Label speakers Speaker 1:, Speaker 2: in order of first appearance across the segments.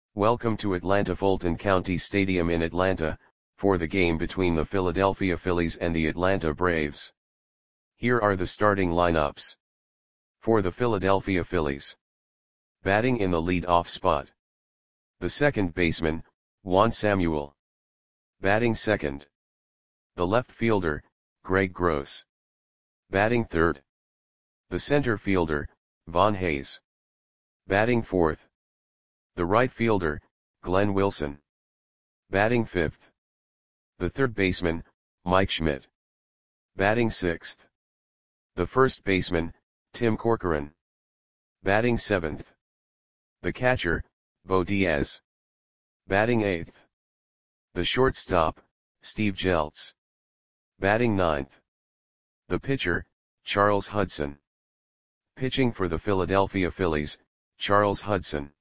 Speaker 1: Welcome to Atlanta Fulton County Stadium in Atlanta, for the game between the Philadelphia Phillies and the Atlanta Braves. Here are the starting lineups. For the Philadelphia Phillies. Batting in the lead-off spot. The second baseman, Juan Samuel. Batting second. The left fielder, Greg Gross. Batting third. The center fielder, Von Hayes. Batting fourth. The right fielder, Glenn Wilson. Batting fifth. The third baseman, Mike Schmidt. Batting sixth. The first baseman, Tim Corcoran. Batting seventh. The catcher, Bo Diaz. Batting eighth. The shortstop, Steve Jeltz. Batting ninth. The pitcher, Charles Hudson. Pitching for the Philadelphia Phillies, Charles Hudson.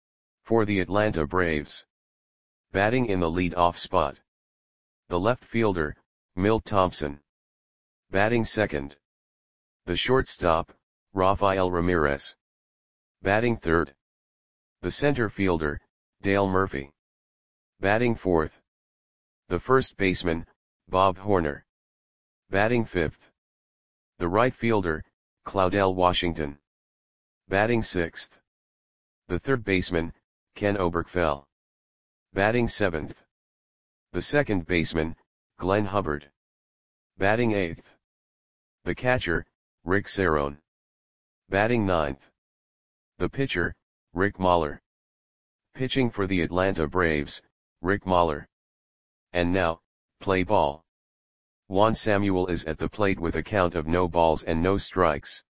Speaker 1: For the Atlanta Braves. Batting in the lead-off spot. The left fielder, Milt Thompson. Batting second. The shortstop, Rafael Ramirez. Batting third. The center fielder, Dale Murphy. Batting fourth. The first baseman, Bob Horner. Batting fifth. The right fielder, Claudell Washington. Batting sixth. The third baseman, Ken Oberkfell. Batting seventh. The second baseman, Glenn Hubbard. Batting eighth. The catcher, Rick Cerone. Batting ninth. The pitcher, Rick Mahler. Pitching for the Atlanta Braves, Rick Mahler. And now, play ball. Juan Samuel is at the plate with a count of no balls and no strikes.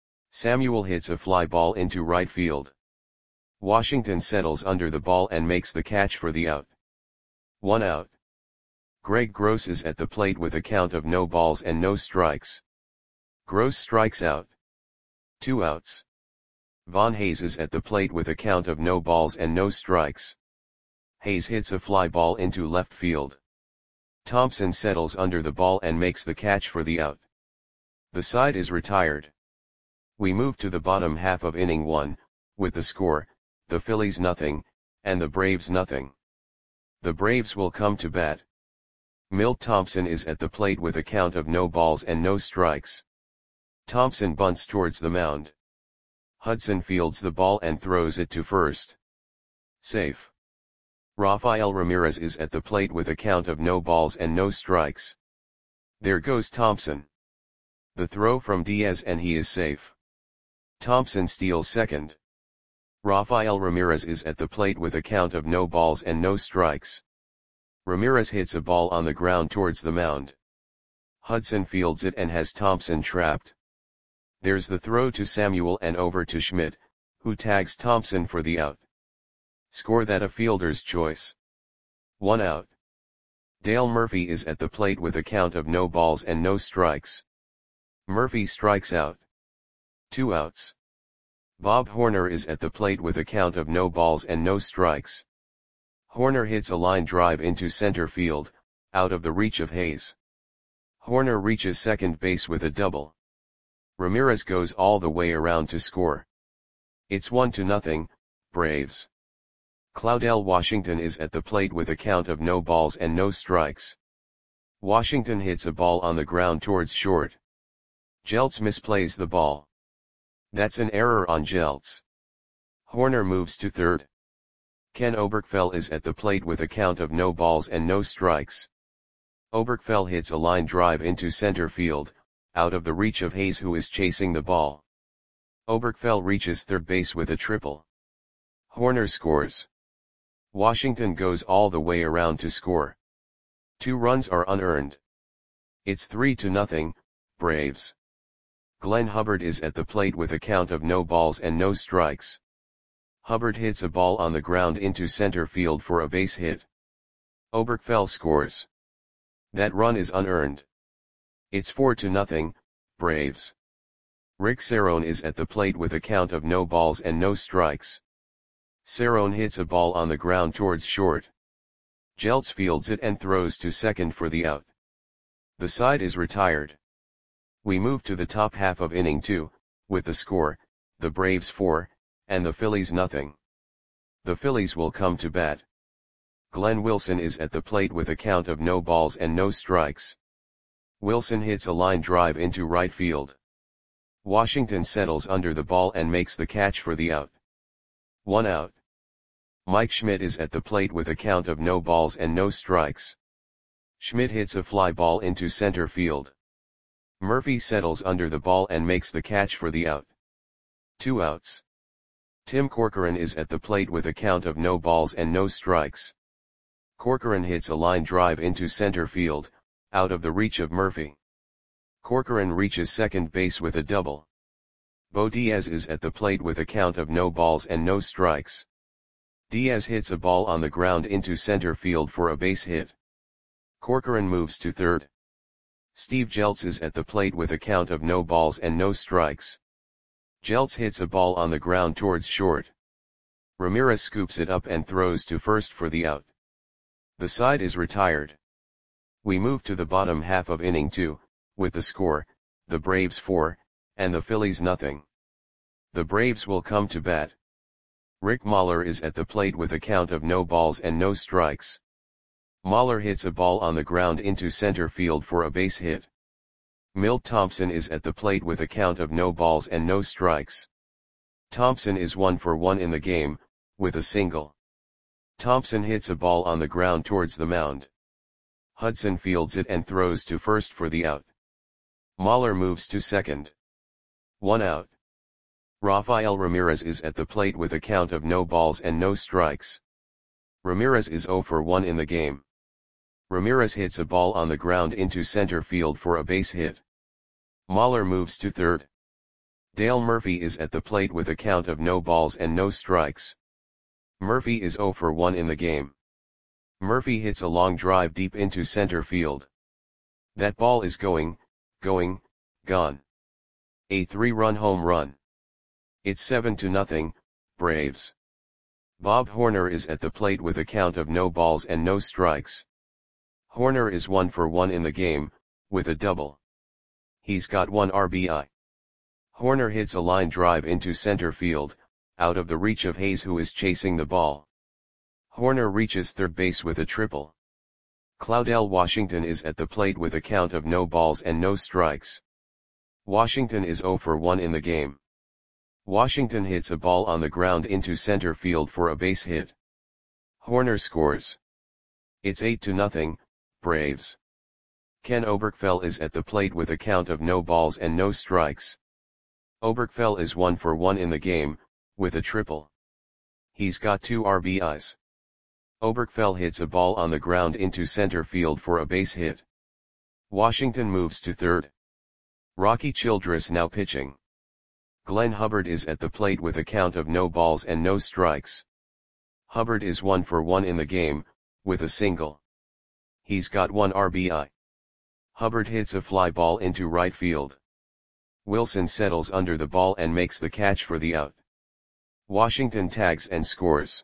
Speaker 1: Samuel hits a fly ball into right field. Washington settles under the ball and makes the catch for the out. 1 out. Greg Gross is at the plate with a count of no balls and no strikes. Gross strikes out. 2 outs. Von Hayes is at the plate with a count of no balls and no strikes. Hayes hits a fly ball into left field. Thompson settles under the ball and makes the catch for the out. The side is retired. We move to the bottom half of inning 1, with the score, the Phillies nothing, and the Braves nothing. The Braves will come to bat. Milt Thompson is at the plate with a count of no balls and no strikes. Thompson bunts towards the mound. Hudson fields the ball and throws it to first. Safe. Rafael Ramirez is at the plate with a count of no balls and no strikes. There goes Thompson. The throw from Diaz and he is safe. Thompson steals second. Rafael Ramirez is at the plate with a count of no balls and no strikes. Ramirez hits a ball on the ground towards the mound. Hudson fields it and has Thompson trapped. There's the throw to Samuel and over to Schmidt, who tags Thompson for the out. Score that a fielder's choice. 1 out. Dale Murphy is at the plate with a count of no balls and no strikes. Murphy strikes out. 2 outs. Bob Horner is at the plate with a count of no balls and no strikes. Horner hits a line drive into center field, out of the reach of Hayes. Horner reaches second base with a double. Ramirez goes all the way around to score. It's 1-0, Braves. Claudell Washington is at the plate with a count of no balls and no strikes. Washington hits a ball on the ground towards short. Jeltz misplays the ball. That's an error on Jeltz. Horner moves to third. Ken Oberkfell is at the plate with a count of no balls and no strikes. Oberkfell hits a line drive into center field, out of the reach of Hayes who is chasing the ball. Oberkfell reaches third base with a triple. Horner scores. Washington goes all the way around to score. 2 runs are unearned. It's 3-0, Braves. Glenn Hubbard is at the plate with a count of no balls and no strikes. Hubbard hits a ball on the ground into center field for a base hit. Oberkfell scores. That run is unearned. It's 4-0, Braves. Rick Cerone is at the plate with a count of no balls and no strikes. Cerone hits a ball on the ground towards short. Jeltz fields it and throws to second for the out. The side is retired. We move to the top half of inning 2, with the score, the Braves 4, and the Phillies nothing. The Phillies will come to bat. Glenn Wilson is at the plate with a count of no balls and no strikes. Wilson hits a line drive into right field. Washington settles under the ball and makes the catch for the out. 1 out. Mike Schmidt is at the plate with a count of no balls and no strikes. Schmidt hits a fly ball into center field. Murphy settles under the ball and makes the catch for the out. 2 outs. Tim Corcoran is at the plate with a count of no balls and no strikes. Corcoran hits a line drive into center field, out of the reach of Murphy. Corcoran reaches second base with a double. Bo Diaz is at the plate with a count of no balls and no strikes. Diaz hits a ball on the ground into center field for a base hit. Corcoran moves to third. Steve Jeltz is at the plate with a count of no balls and no strikes. Jeltz hits a ball on the ground towards short. Ramirez scoops it up and throws to first for the out. The side is retired. We move to the bottom half of inning 2, with the score, the Braves 4, and the Phillies nothing. The Braves will come to bat. Rick Mahler is at the plate with a count of no balls and no strikes. Mahler hits a ball on the ground into center field for a base hit. Milt Thompson is at the plate with a count of no balls and no strikes. Thompson is 1 for 1 in the game, with a single. Thompson hits a ball on the ground towards the mound. Hudson fields it and throws to first for the out. Mahler moves to second. 1 out. Rafael Ramirez is at the plate with a count of no balls and no strikes. Ramirez is 0 for 1 in the game. Ramirez hits a ball on the ground into center field for a base hit. Mahler moves to third. Dale Murphy is at the plate with a count of no balls and no strikes. Murphy is 0 for 1 in the game. Murphy hits a long drive deep into center field. That ball is gone. A 3-run home run. It's 7-0, Braves. Bob Horner is at the plate with a count of no balls and no strikes. Horner is 1 for 1 in the game, with a double. He's got 1 RBI. Horner hits a line drive into center field, out of the reach of Hayes who is chasing the ball. Horner reaches third base with a triple. Claudell Washington is at the plate with a count of no balls and no strikes. Washington is 0 for 1 in the game. Washington hits a ball on the ground into center field for a base hit. Horner scores. It's 8-0, Braves. Ken Oberkfell is at the plate with a count of no balls and no strikes. Oberkfell is 1 for 1 in the game, with a triple. He's got 2 RBIs. Oberkfell hits a ball on the ground into center field for a base hit. Washington moves to third. Rocky Childress now pitching. Glenn Hubbard is at the plate with a count of no balls and no strikes. Hubbard is 1 for 1 in the game, with a single. He's got 1 RBI. Hubbard hits a fly ball into right field. Wilson settles under the ball and makes the catch for the out. Washington tags and scores.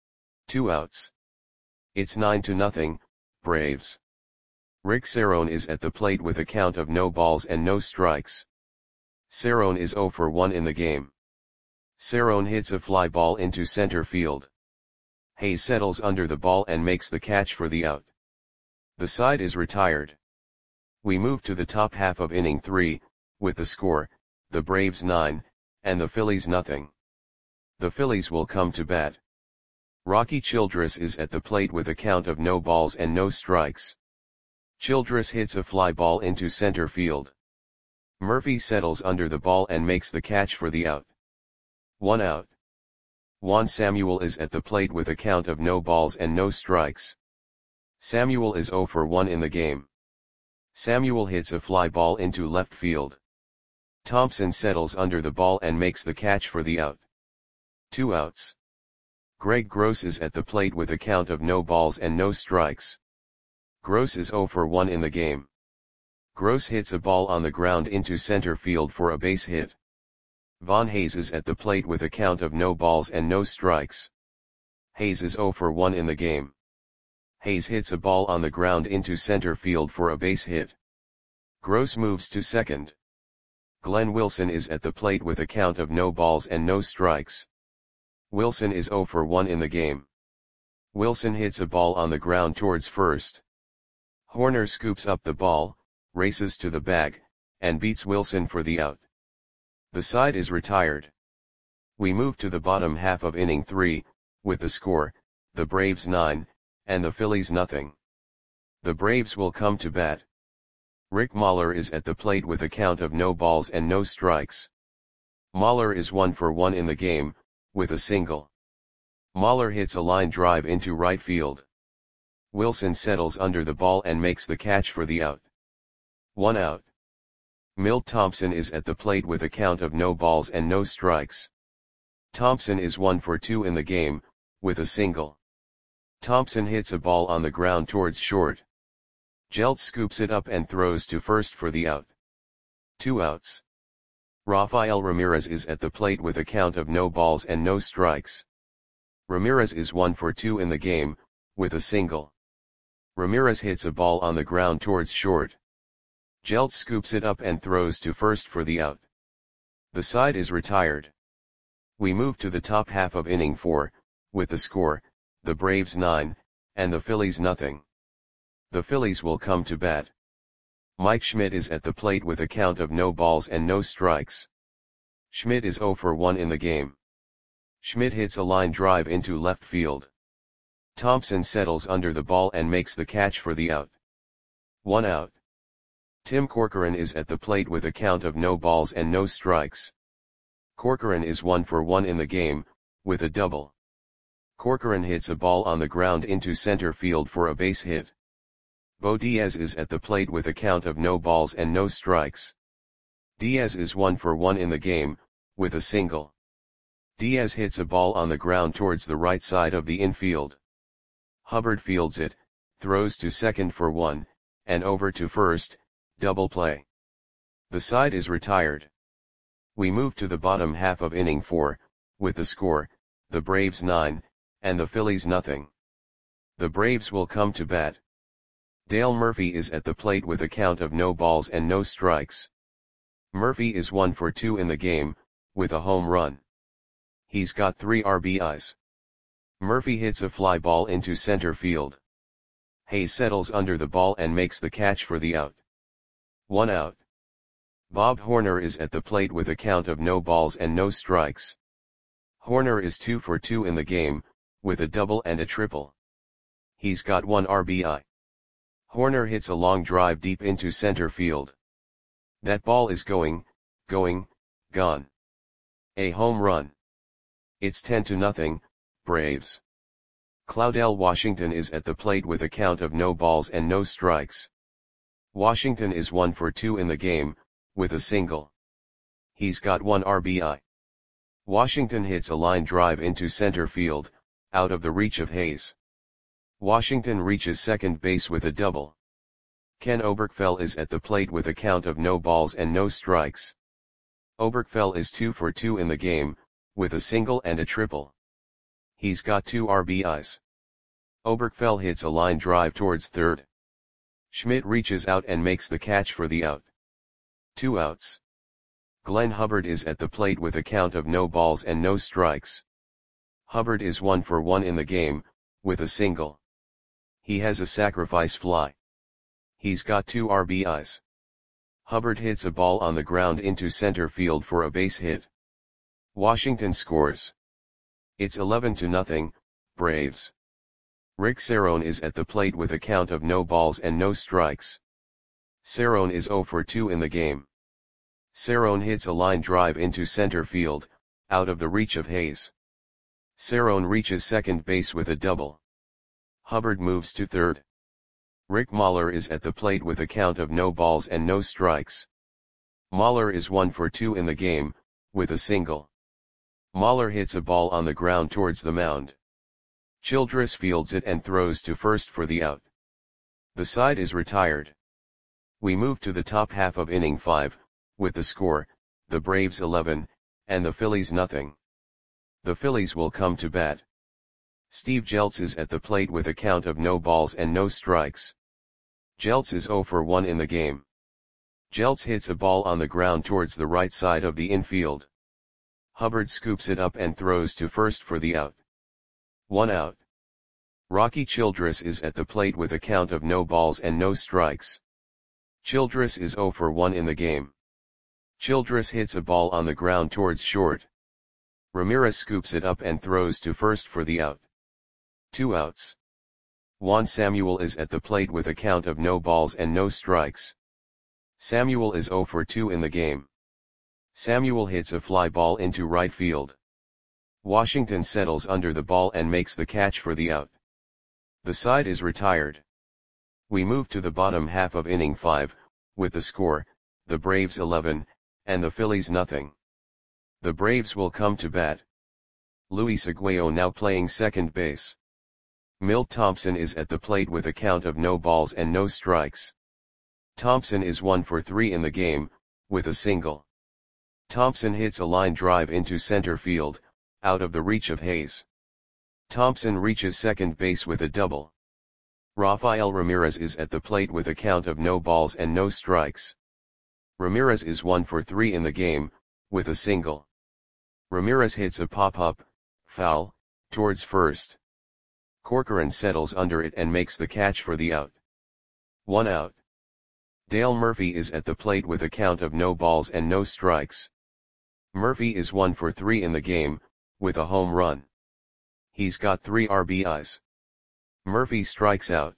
Speaker 1: 2 outs. It's 9-0, Braves. Rick Cerrone is at the plate with a count of no balls and no strikes. Cerrone is 0 for 1 in the game. Cerrone hits a fly ball into center field. Hayes settles under the ball and makes the catch for the out. The side is retired. We move to the top half of inning 3, with the score, the Braves 9, and the Phillies nothing. The Phillies will come to bat. Rocky Childress is at the plate with a count of no balls and no strikes. Childress hits a fly ball into center field. Murphy settles under the ball and makes the catch for the out. 1 out. Juan Samuel is at the plate with a count of no balls and no strikes. Samuel is 0 for 1 in the game. Samuel hits a fly ball into left field. Thompson settles under the ball and makes the catch for the out. 2 outs. Greg Gross is at the plate with a count of no balls and no strikes. Gross is 0 for 1 in the game. Gross hits a ball on the ground into center field for a base hit. Von Hayes is at the plate with a count of no balls and no strikes. Hayes is 0 for 1 in the game. Hayes hits a ball on the ground into center field for a base hit. Gross moves to second. Glenn Wilson is at the plate with a count of no balls and no strikes. Wilson is 0 for 1 in the game. Wilson hits a ball on the ground towards first. Horner scoops up the ball, races to the bag, and beats Wilson for the out. The side is retired. We move to the bottom half of inning 3, with the score, the Braves 9, and the Phillies nothing. The Braves will come to bat. Rick Mahler is at the plate with a count of no balls and no strikes. Mahler is 1 for 1 in the game, with a single. Mahler hits a line drive into right field. Wilson settles under the ball and makes the catch for the out. 1 out. Milt Thompson is at the plate with a count of no balls and no strikes. Thompson is 1 for 2 in the game, with a single. Thompson hits a ball on the ground towards short. Jeltz scoops it up and throws to first for the out. 2 outs. Rafael Ramirez is at the plate with a count of no balls and no strikes. Ramirez is 1 for 2 in the game, with a single. Ramirez hits a ball on the ground towards short. Jeltz scoops it up and throws to first for the out. The side is retired. We move to the top half of inning 4, with the score, the Braves 9, and the Phillies nothing. The Phillies will come to bat. Mike Schmidt is at the plate with a count of no balls and no strikes. Schmidt is 0 for 1 in the game. Schmidt hits a line drive into left field. Thompson settles under the ball and makes the catch for the out. 1 out. Tim Corcoran is at the plate with a count of no balls and no strikes. Corcoran is 1 for 1 in the game, with a double. Corcoran hits a ball on the ground into center field for a base hit. Bo Diaz is at the plate with a count of no balls and no strikes. Diaz is 1 for 1 in the game, with a single. Diaz hits a ball on the ground towards the right side of the infield. Hubbard fields it, throws to second for 1, and over to first, double play. The side is retired. We move to the bottom half of inning 4, with the score, the Braves 9, and the Phillies nothing. The Braves will come to bat. Dale Murphy is at the plate with a count of no balls and no strikes. Murphy is 1 for 2 in the game, with a home run. He's got 3 RBIs. Murphy hits a fly ball into center field. Hayes settles under the ball and makes the catch for the out. 1 out. Bob Horner is at the plate with a count of no balls and no strikes. Horner is 2 for 2 in the game, with a double and a triple. He's got 1 RBI. Horner hits a long drive deep into center field. That ball is going, gone. A home run. It's 10-0, Braves. Claudell Washington is at the plate with a count of no balls and no strikes. Washington is 1 for 2 in the game, with a single. He's got 1 RBI. Washington hits a line drive into center field, out of the reach of Hayes. Washington reaches second base with a double. Ken Oberkfell is at the plate with a count of no balls and no strikes. Oberkfell is 2 for 2 in the game, with a single and a triple. He's got 2 RBIs. Oberkfell hits a line drive towards third. Schmidt reaches out and makes the catch for the out. 2 outs. Glenn Hubbard is at the plate with a count of no balls and no strikes. Hubbard is 1 for 1 in the game, with a single. He has a sacrifice fly. He's got 2 RBIs. Hubbard hits a ball on the ground into center field for a base hit. Washington scores. It's 11-0, Braves. Rick Cerrone is at the plate with a count of no balls and no strikes. Cerrone is 0 for 2 in the game. Cerrone hits a line drive into center field, out of the reach of Hayes. Cerrone reaches second base with a double. Hubbard moves to third. Rick Mahler is at the plate with a count of no balls and no strikes. Mahler is 1 for 2 in the game, with a single. Mahler hits a ball on the ground towards the mound. Childress fields it and throws to first for the out. The side is retired. We move to the top half of inning 5, with the score, the Braves 11, and the Phillies nothing. The Phillies will come to bat. Steve Jeltz is at the plate with a count of no balls and no strikes. Jeltz is 0 for 1 in the game. Jeltz hits a ball on the ground towards the right side of the infield. Hubbard scoops it up and throws to first for the out. 1 out. Rocky Childress is at the plate with a count of no balls and no strikes. Childress is 0 for 1 in the game. Childress hits a ball on the ground towards short. Ramirez scoops it up and throws to first for the out. 2 outs. Juan Samuel is at the plate with a count of no balls and no strikes. Samuel is 0 for 2 in the game. Samuel hits a fly ball into right field. Washington settles under the ball and makes the catch for the out. The side is retired. We move to the bottom half of inning 5, with the score, the Braves 11, and the Phillies nothing. The Braves will come to bat. Luis Aguayo now playing second base. Milt Thompson is at the plate with a count of no balls and no strikes. Thompson is 1 for 3 in the game, with a single. Thompson hits a line drive into center field, out of the reach of Hayes. Thompson reaches second base with a double. Rafael Ramirez is at the plate with a count of no balls and no strikes. Ramirez is 1 for 3 in the game, with a single. Ramirez hits a pop-up, foul, towards first. Corcoran settles under it and makes the catch for the out. 1 out. Dale Murphy is at the plate with a count of no balls and no strikes. Murphy is 1 for 3 in the game, with a home run. He's got 3 RBIs. Murphy strikes out.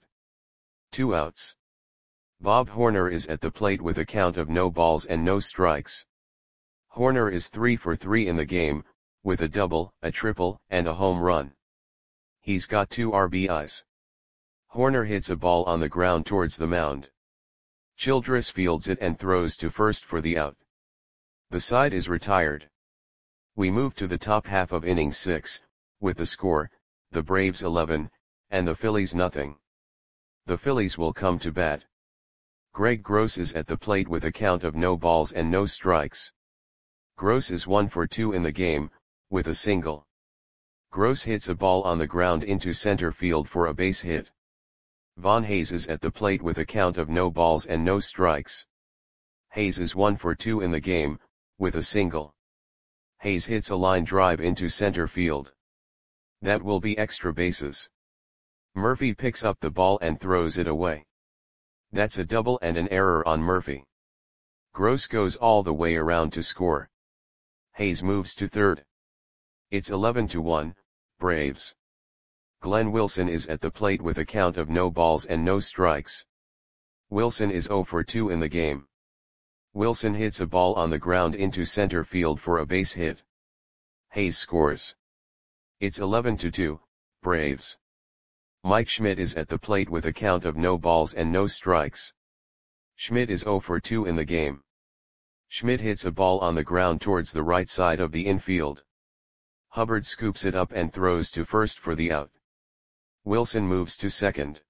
Speaker 1: 2 outs. Bob Horner is at the plate with a count of no balls and no strikes. Horner is 3 for 3 in the game, with a double, a triple, and a home run. He's got 2 RBIs. Horner hits a ball on the ground towards the mound. Childress fields it and throws to first for the out. The side is retired. We move to the top half of inning 6, with the score, the Braves 11, and the Phillies nothing. The Phillies will come to bat. Greg Gross is at the plate with a count of no balls and no strikes. Gross is 1 for 2 in the game, with a single. Gross hits a ball on the ground into center field for a base hit. Von Hayes is at the plate with a count of no balls and no strikes. Hayes is 1 for 2 in the game, with a single. Hayes hits a line drive into center field. That will be extra bases. Murphy picks up the ball and throws it away. That's a double and an error on Murphy. Gross goes all the way around to score. Hayes moves to third. It's 11-1, Braves. Glenn Wilson is at the plate with a count of no balls and no strikes. Wilson is 0 for 2 in the game. Wilson hits a ball on the ground into center field for a base hit. Hayes scores. It's 11-2, Braves. Mike Schmidt is at the plate with a count of no balls and no strikes. Schmidt is 0 for 2 in the game. Schmidt hits a ball on the ground towards the right side of the infield. Hubbard scoops it up and throws to first for the out. Wilson moves to second.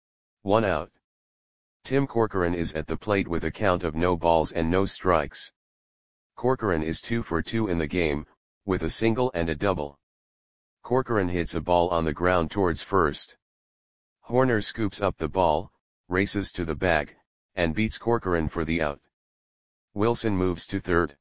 Speaker 1: 1 out. Tim Corcoran is at the plate with a count of no balls and no strikes. Corcoran is 2 for 2 in the game, with a single and a double. Corcoran hits a ball on the ground towards first. Horner scoops up the ball, races to the bag, and beats Corcoran for the out. Wilson moves to third.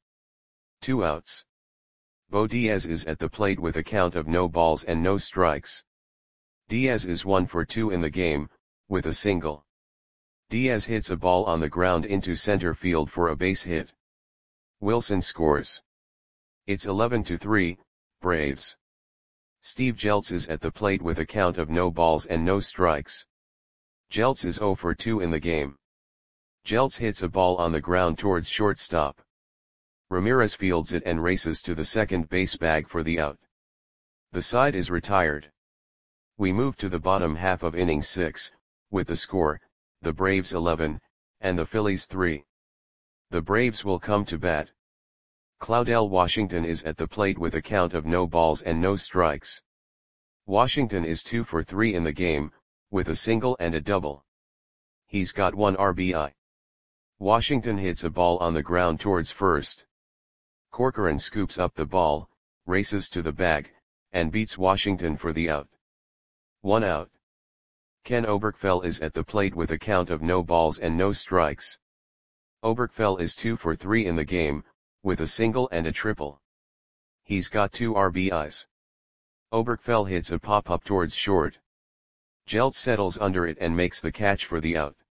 Speaker 1: 2 outs. Bo Diaz is at the plate with a count of no balls and no strikes. Diaz is 1 for 2 in the game, with a single. Diaz hits a ball on the ground into center field for a base hit. Wilson scores. It's 11-3, Braves. Steve Jeltz is at the plate with a count of no balls and no strikes. Jeltz is 0 for 2 in the game. Jeltz hits a ball on the ground towards shortstop. Ramirez fields it and races to the second base bag for the out. The side is retired. We move to the bottom half of inning 6, with the score, the Braves 11, and the Phillies 3. The Braves will come to bat. Claudell Washington is at the plate with a count of no balls and no strikes. Washington is 2 for 3 in the game, with a single and a double. He's got 1 RBI. Washington hits a ball on the ground towards first. Corcoran scoops up the ball, races to the bag, and beats Washington for the out. 1 out. Ken Oberkfell is at the plate with a count of no balls and no strikes. Oberkfell is 2 for 3 in the game, with a single and a triple. He's got 2 RBIs. Oberkfell hits a pop-up towards short. Jeltz settles under it and makes the catch for the out.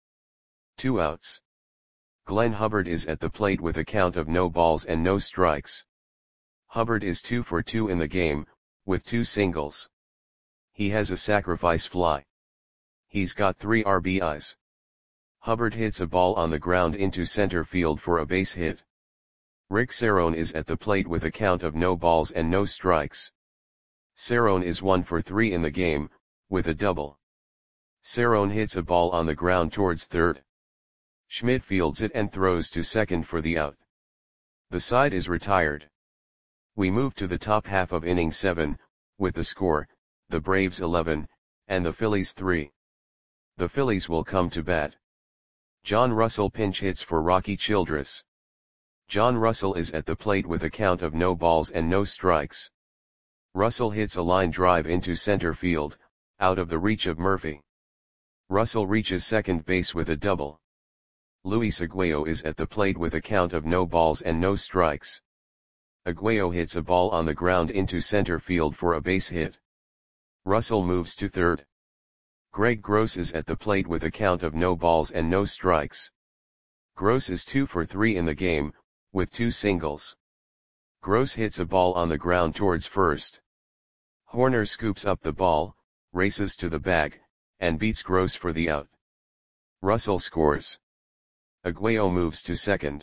Speaker 1: 2 outs. Glenn Hubbard is at the plate with a count of no balls and no strikes. Hubbard is 2 for 2 in the game, with 2 singles. He has a sacrifice fly. He's got 3 RBIs. Hubbard hits a ball on the ground into center field for a base hit. Rick Cerrone is at the plate with a count of no balls and no strikes. Cerrone is 1 for 3 in the game, with a double. Cerrone hits a ball on the ground towards third. Schmidt fields it and throws to second for the out. The side is retired. We move to the top half of inning 7, with the score, the Braves 11, and the Phillies 3. The Phillies will come to bat. John Russell pinch hits for Rocky Childress. John Russell is at the plate with a count of no balls and no strikes. Russell hits a line drive into center field, out of the reach of Murphy. Russell reaches second base with a double. Luis Aguayo is at the plate with a count of no balls and no strikes. Aguayo hits a ball on the ground into center field for a base hit. Russell moves to third. Greg Gross is at the plate with a count of no balls and no strikes. Gross is 2 for 3 in the game, with 2 singles. Gross hits a ball on the ground towards first. Horner scoops up the ball, races to the bag, and beats Gross for the out. Russell scores. Aguayo moves to second.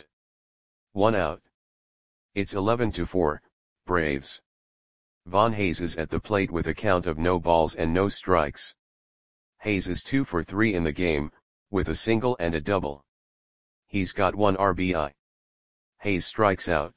Speaker 1: 1 out. It's 11-4, Braves. Von Hayes is at the plate with a count of no balls and no strikes. Hayes is 2 for 3 in the game, with a single and a double. He's got 1 RBI. Hayes strikes out.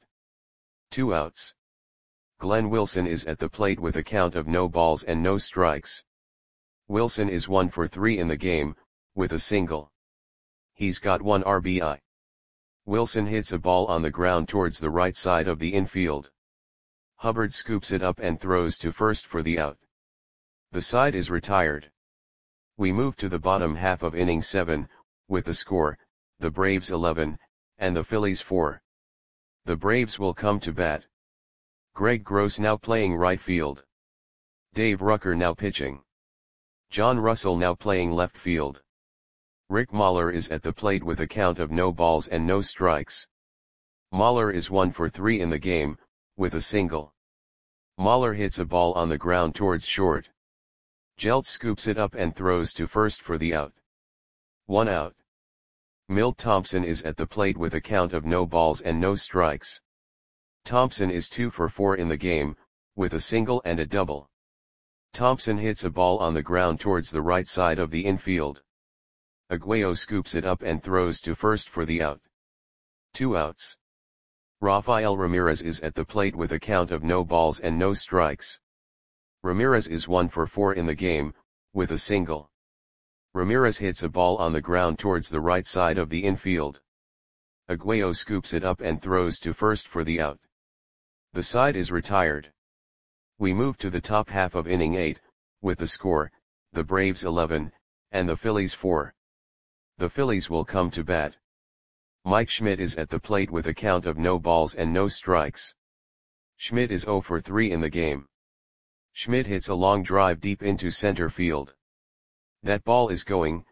Speaker 1: 2 outs. Glenn Wilson is at the plate with a count of no balls and no strikes. Wilson is 1 for 3 in the game, with a single. He's got 1 RBI. Wilson hits a ball on the ground towards the right side of the infield. Hubbard scoops it up and throws to first for the out. The side is retired. We move to the bottom half of inning 7, with the score, the Braves 11, and the Phillies 4. The Braves will come to bat. Greg Gross now playing right field. Dave Rucker now pitching. John Russell now playing left field. Rick Mahler is at the plate with a count of no balls and no strikes. Mahler is 1 for 3 in the game, with a single. Mahler hits a ball on the ground towards short. Jeltz scoops it up and throws to first for the out. 1 out. Milt Thompson is at the plate with a count of no balls and no strikes. Thompson is 2 for 4 in the game, with a single and a double. Thompson hits a ball on the ground towards the right side of the infield. Aguayo scoops it up and throws to first for the out. 2 outs. Rafael Ramirez is at the plate with a count of no balls and no strikes. Ramirez is 1 for 4 in the game, with a single. Ramirez hits a ball on the ground towards the right side of the infield. Aguayo scoops it up and throws to first for the out. The side is retired. We move to the top half of inning 8, with the score, the Braves 11, and the Phillies 4. The Phillies will come to bat. Mike Schmidt is at the plate with a count of no balls and no strikes. Schmidt is 0 for 3 in the game. Schmidt hits a long drive deep into center field. That ball is gone.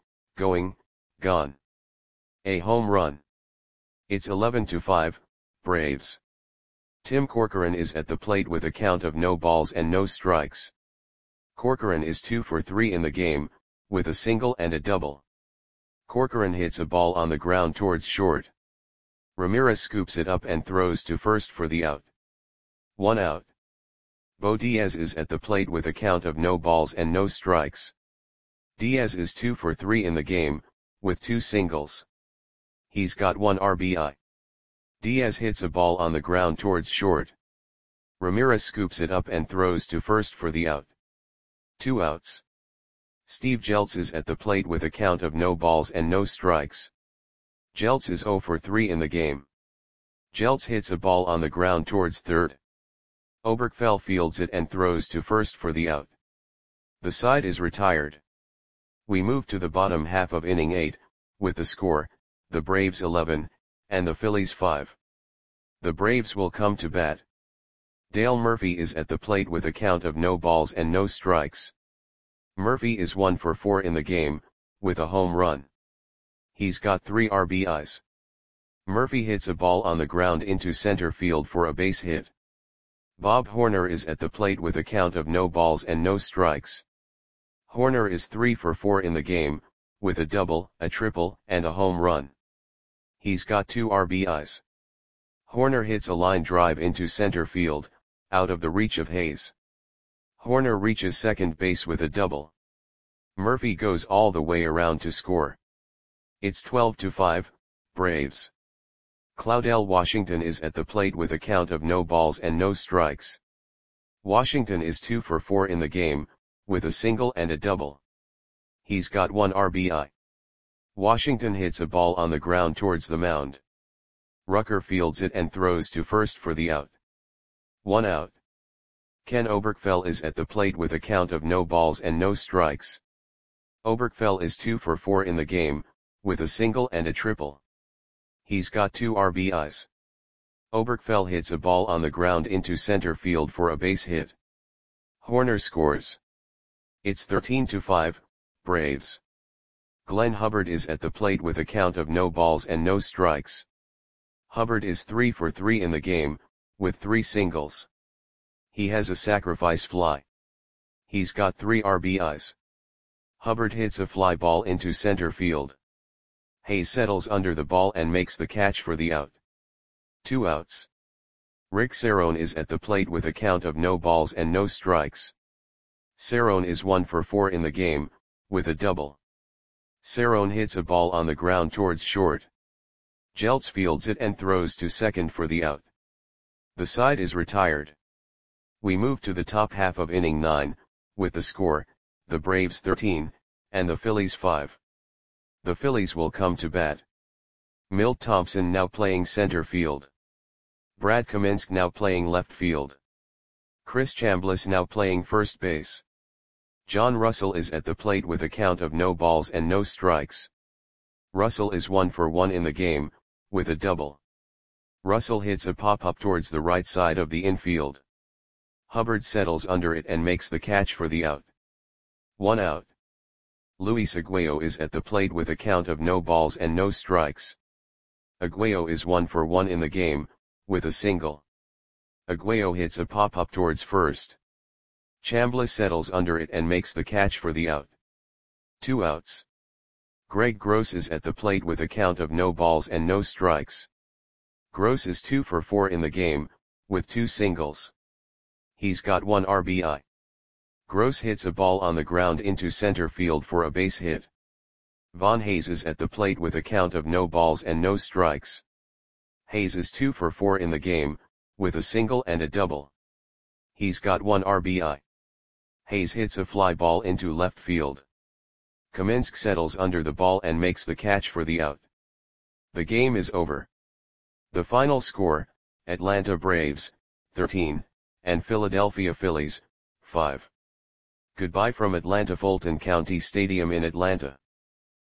Speaker 1: A home run. It's 11-5, Braves. Tim Corcoran is at the plate with a count of no balls and no strikes. Corcoran is 2 for 3 in the game, with a single and a double. Corcoran hits a ball on the ground towards short. Ramirez scoops it up and throws to first for the out. 1 out. Bo Diaz is at the plate with a count of no balls and no strikes. Diaz is 2 for 3 in the game, with 2 singles. He's got 1 RBI. Diaz hits a ball on the ground towards short. Ramirez scoops it up and throws to first for the out. 2 outs. Steve Jeltz is at the plate with a count of no balls and no strikes. Jeltz is 0 for 3 in the game. Jeltz hits a ball on the ground towards third. Oberkfell fields it and throws to first for the out. The side is retired. We move to the bottom half of inning 8, with the score, the Braves 11, and the Phillies 5. The Braves will come to bat. Dale Murphy is at the plate with a count of no balls and no strikes. Murphy is 1 for 4 in the game, with a home run. He's got 3 RBIs. Murphy hits a ball on the ground into center field for a base hit. Bob Horner is at the plate with a count of no balls and no strikes. Horner is 3 for 4 in the game, with a double, a triple, and a home run. He's got 2 RBIs. Horner hits a line drive into center field, out of the reach of Hayes. Horner reaches second base with a double. Murphy goes all the way around to score. It's 12-5, Braves. Claudell Washington is at the plate with a count of no balls and no strikes. Washington is 2 for 4 in the game, with a single and a double. He's got 1 RBI. Washington hits a ball on the ground towards the mound. Rucker fields it and throws to first for the out. 1 out. Ken Oberkfell is at the plate with a count of no balls and no strikes. Oberkfell is 2 for 4 in the game, with a single and a triple. He's got 2 RBIs. Oberkfell hits a ball on the ground into center field for a base hit. Horner scores. It's 13-5, Braves. Glenn Hubbard is at the plate with a count of no balls and no strikes. Hubbard is 3 for 3 in the game, with 3 singles. He has a sacrifice fly. He's got 3 RBIs. Hubbard hits a fly ball into center field. Hayes settles under the ball and makes the catch for the out. 2 outs. Rick Cerrone is at the plate with a count of no balls and no strikes. Cerrone is 1 for 4 in the game, with a double. Cerrone hits a ball on the ground towards short. Jeltz fields it and throws to second for the out. The side is retired. We move to the top half of inning 9, with the score, the Braves 13, and the Phillies 5. The Phillies will come to bat. Milt Thompson now playing center field. Brad Kaminsky now playing left field. Chris Chambliss now playing first base. John Russell is at the plate with a count of no balls and no strikes. Russell is 1 for 1 in the game, with a double. Russell hits a pop-up towards the right side of the infield. Hubbard settles under it and makes the catch for the out. 1 out. Luis Aguayo is at the plate with a count of no balls and no strikes. Aguayo is 1 for 1 in the game, with a single. Aguayo hits a pop-up towards first. Chambliss settles under it and makes the catch for the out. 2 outs. Greg Gross is at the plate with a count of no balls and no strikes. Gross is 2 for 4 in the game, with 2 singles. He's got 1 RBI. Gross hits a ball on the ground into center field for a base hit. Von Hayes is at the plate with a count of no balls and no strikes. Hayes is 2 for 4 in the game, with a single and a double. He's got 1 RBI. Hayes hits a fly ball into left field. Kaminsky settles under the ball and makes the catch for the out. The game is over. The final score, Atlanta Braves, 13, and Philadelphia Phillies, 5. Goodbye from Atlanta Fulton County Stadium in Atlanta.